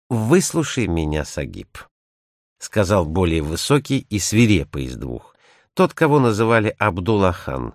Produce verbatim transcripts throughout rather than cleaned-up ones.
«Выслушай меня, Сагиб», — сказал более высокий и свирепый из двух, тот, кого называли Абдулла-хан.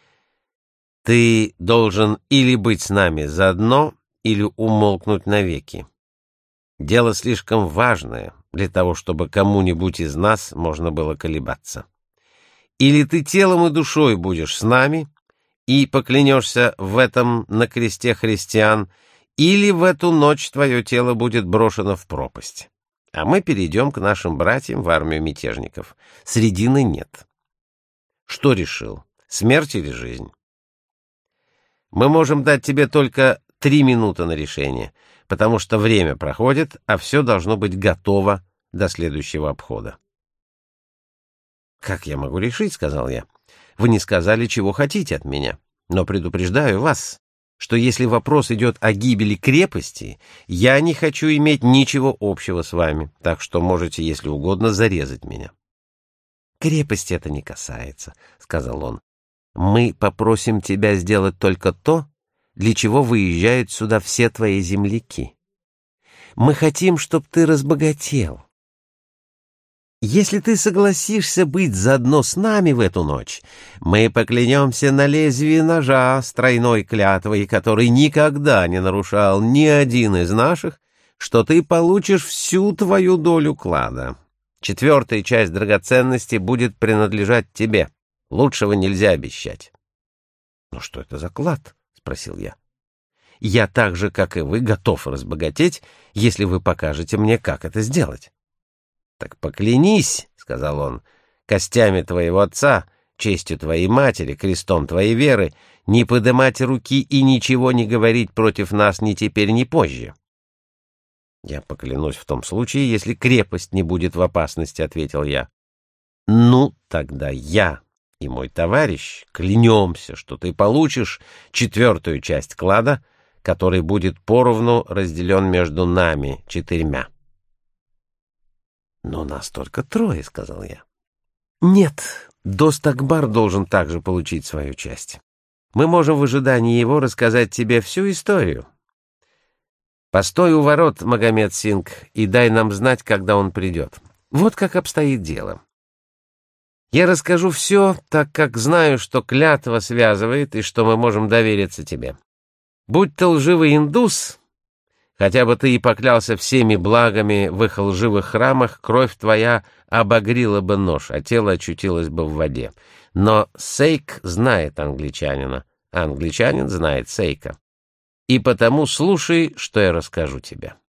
«Ты должен или быть с нами заодно, или умолкнуть навеки. Дело слишком важное для того, чтобы кому-нибудь из нас можно было колебаться. Или ты телом и душой будешь с нами и поклянешься в этом на кресте христиан, или в эту ночь твое тело будет брошено в пропасть, а мы перейдем к нашим братьям в армию мятежников. Средины нет. Что решил, смерть или жизнь? Мы можем дать тебе только три минуты на решение, потому что время проходит, а все должно быть готово до следующего обхода». «Как я могу решить?» — сказал я. «Вы не сказали, чего хотите от меня, но предупреждаю вас, что если вопрос идет о гибели крепости, я не хочу иметь ничего общего с вами, так что можете, если угодно, зарезать меня». «Крепости это не касается», — сказал он. «Мы попросим тебя сделать только то, для чего выезжают сюда все твои земляки. Мы хотим, чтобы ты разбогател. Если ты согласишься быть заодно с нами в эту ночь, мы поклянемся на лезвии ножа с тройной клятвой, который никогда не нарушал ни один из наших, что ты получишь всю твою долю клада. Четвертая часть драгоценности будет принадлежать тебе. Лучшего нельзя обещать». «Ну что это за клад?» — спросил я. «Я так же, как и вы, готов разбогатеть, если вы покажете мне, как это сделать». «Так поклянись, — сказал он, — костями твоего отца, честью твоей матери, крестом твоей веры, не подымать руки и ничего не говорить против нас ни теперь, ни позже». «Я поклянусь в том случае, если крепость не будет в опасности, — ответил я». «Ну, тогда я и мой товарищ клянемся, что ты получишь четвертую часть клада, который будет поровну разделен между нами четырьмя». «Но нас только трое, — сказал я». «Нет, Дост Акбар должен также получить свою часть. Мы можем в ожидании его рассказать тебе всю историю. Постой у ворот, Магомед Синг, и дай нам знать, когда он придет. Вот как обстоит дело. Я расскажу все, так как знаю, что клятва связывает и что мы можем довериться тебе. Будь ты лживый индус, хотя бы ты и поклялся всеми благами в их лживых храмах, кровь твоя обогрила бы нож, а тело очутилось бы в воде. Но Сейк знает англичанина, а англичанин знает Сейка. И потому слушай, что я расскажу тебе».